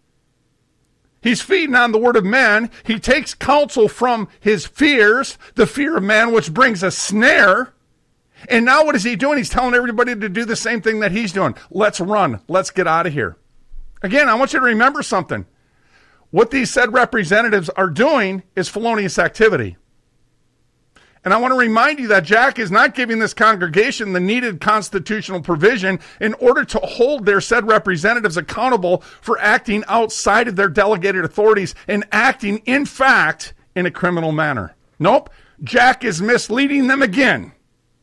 He's feeding on the word of men. He takes counsel from his fears, the fear of man, which brings a snare. And now what is he doing? He's telling everybody to do the same thing that he's doing. Let's run. Let's get out of here. Again, I want you to remember something. What these said representatives are doing is felonious activity. And I want to remind you that Jack is not giving this congregation the needed constitutional provision in order to hold their said representatives accountable for acting outside of their delegated authorities and acting, in fact, in a criminal manner. Nope. Jack is misleading them again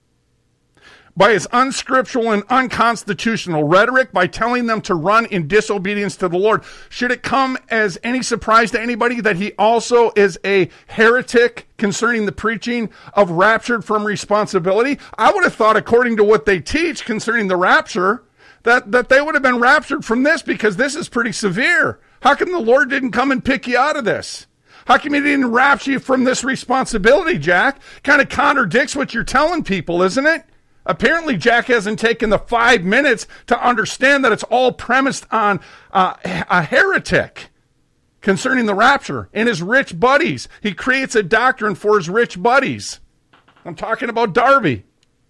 by his unscriptural and unconstitutional rhetoric, by telling them to run in disobedience to the Lord. Should it come as any surprise to anybody that he also is a heretic concerning the preaching of raptured from responsibility? I would have thought, according to what they teach concerning the rapture, that they would have been raptured from this, because this is pretty severe. How come the Lord didn't come and pick you out of this? How come he didn't rapture you from this responsibility, Jack? Kind of contradicts what you're telling people, isn't it? Apparently, Jack hasn't taken the 5 minutes to understand that it's all premised on a heretic concerning the rapture and his rich buddies. He creates a doctrine for his rich buddies. I'm talking about Darby.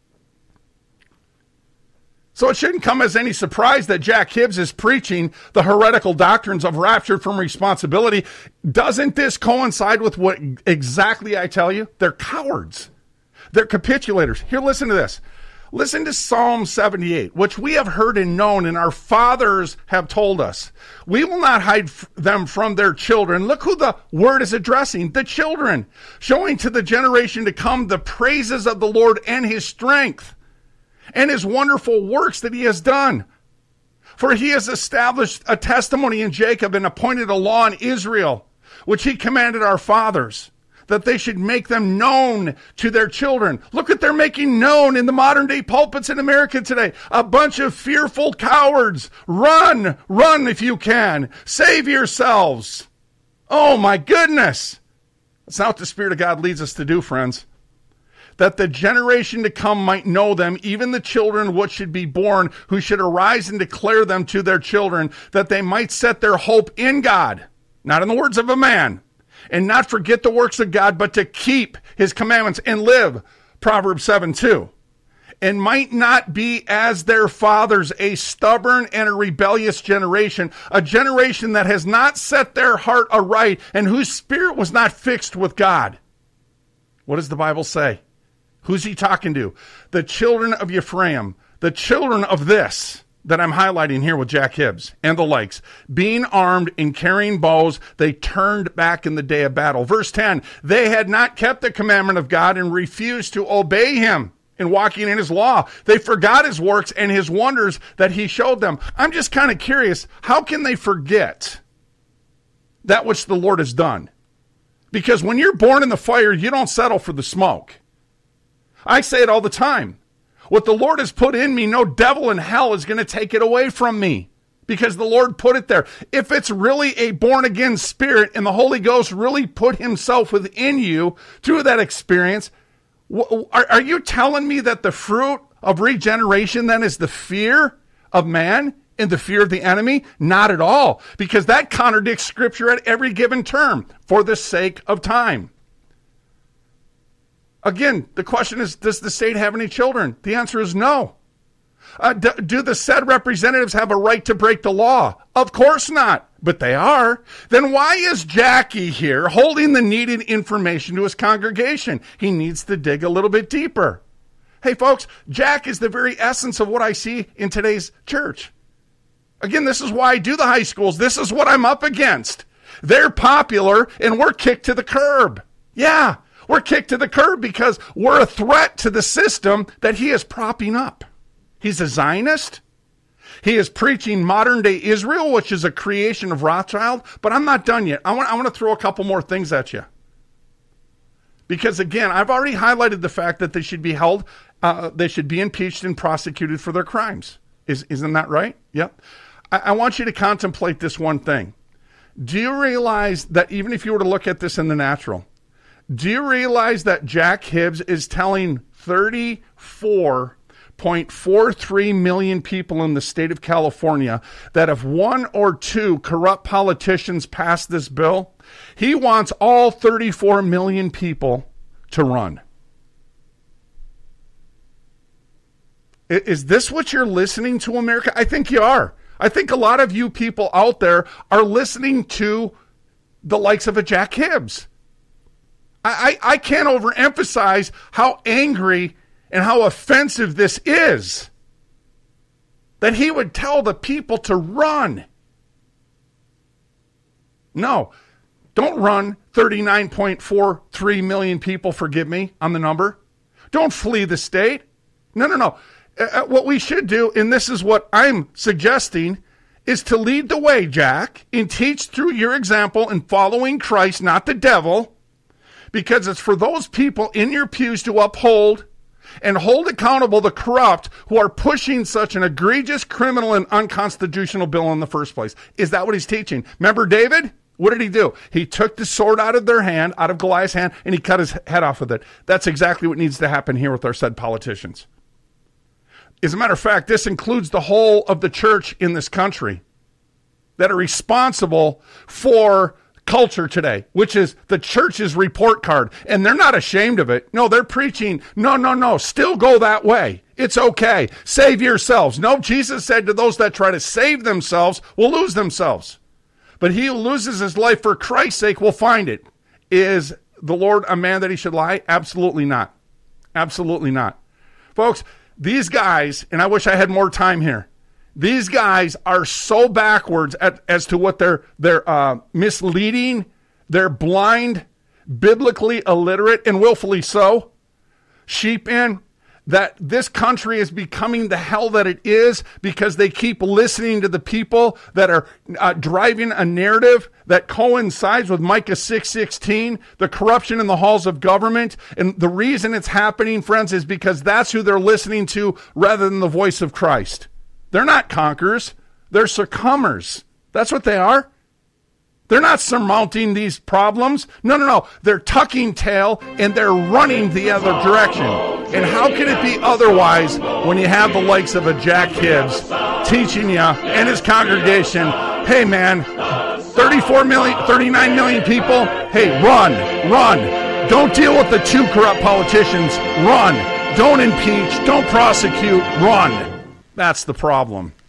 So it shouldn't come as any surprise that Jack Hibbs is preaching the heretical doctrines of rapture from responsibility. Doesn't this coincide with what exactly I tell you? They're cowards. They're capitulators. Here, listen to this. Listen to Psalm 78, which we have heard and known, and our fathers have told us. We will not hide them from their children. Look who the word is addressing, the children, showing to the generation to come the praises of the Lord and his strength and his wonderful works that he has done. For he has established a testimony in Jacob and appointed a law in Israel, which he commanded our fathers, that they should make them known to their children. Look what they're making known in the modern day pulpits in America today. A bunch of fearful cowards. Run if you can. Save yourselves. Oh my goodness. That's not what the Spirit of God leads us to do, friends. That the generation to come might know them, even the children which should be born, who should arise and declare them to their children, that they might set their hope in God, not in the words of a man, and not forget the works of God, but to keep his commandments and live, Proverbs 7:2, and might not be as their fathers, a stubborn and a rebellious generation, a generation that has not set their heart aright and whose spirit was not fixed with God. What does the Bible say? Who's he talking to? The children of Ephraim, the children of this that I'm highlighting here with Jack Hibbs and the likes. Being armed and carrying bows, they turned back in the day of battle. Verse 10, they had not kept the commandment of God and refused to obey him. and walking in his law. They forgot his works and his wonders that he showed them. I'm just kind of curious, how can they forget that which the Lord has done? Because when you're born in the fire, you don't settle for the smoke. I say it all the time. What the Lord has put in me, no devil in hell is going to take it away from me, because the Lord put it there. If it's really a born-again spirit and the Holy Ghost really put himself within you through that experience, are you telling me that the fruit of regeneration then is the fear of man and the fear of the enemy? Not at all, because that contradicts Scripture at every given term for the sake of time. Again, the question is, does the state have any children? The answer is no. Do the said representatives have a right to break the law? Of course not, but they are. Then why is Jackie here holding the needed information to his congregation? He needs to dig a little bit deeper. Hey, folks, Jack is the very essence of what I see in today's church. Again, this is why I do the high schools. This is what I'm up against. They're popular, and we're kicked to the curb. Yeah, we're kicked to the curb because we're a threat to the system that he is propping up. He's a Zionist. He is preaching modern-day Israel, which is a creation of Rothschild. But I'm not done yet. I want to throw a couple more things at you. Because, again, I've already highlighted the fact that they should be held, they should be impeached and prosecuted for their crimes. Isn't that right? Yep. I want you to contemplate this one thing. Do you realize that even if you were to look at this in the natural, do you realize that Jack Hibbs is telling 34.43 million people in the state of California that if one or two corrupt politicians pass this bill, he wants all 34 million people to run? Is this what you're listening to, America? I think you are. I think a lot of you people out there are listening to the likes of a Jack Hibbs. I can't overemphasize how angry and how offensive this is, that he would tell the people to run. No, don't run, 39.43 million people, forgive me on the number. Don't flee the state. No. What we should do, and this is what I'm suggesting, is to lead the way, Jack, and teach through your example and following Christ, not the devil, because it's for those people in your pews to uphold and hold accountable the corrupt who are pushing such an egregious, criminal, and unconstitutional bill in the first place. Is that what he's teaching? Remember David? What did he do? He took the sword out of their hand, out of Goliath's hand, and he cut his head off with it. That's exactly what needs to happen here with our said politicians. As a matter of fact, this includes the whole of the church in this country that are responsible for culture today, which is the church's report card. And they're not ashamed of it. No, they're preaching, no, still go that way. It's okay. Save yourselves. No, Jesus said to those that try to save themselves will lose themselves. But he who loses his life for Christ's sake will find it. Is the Lord a man that he should lie? Absolutely not. Absolutely not. Folks, these guys, and I wish I had more time here, these guys are so backwards as to what they're misleading. They're blind, biblically illiterate, and willfully so. Sheep in. That this country is becoming the hell that it is because they keep listening to the people that are driving a narrative that coincides with Micah 6:16, the corruption in the halls of government. And the reason it's happening, friends, is because that's who they're listening to rather than the voice of Christ. They're not conquerors. They're succumbers. That's what they are. They're not surmounting these problems. No. They're tucking tail and they're running the other direction. And how can it be otherwise when you have the likes of a Jack Hibbs teaching you and his congregation, hey man, 39 million people, hey, run. Don't deal with the two corrupt politicians. Run. Don't impeach. Don't prosecute. Run. That's the problem.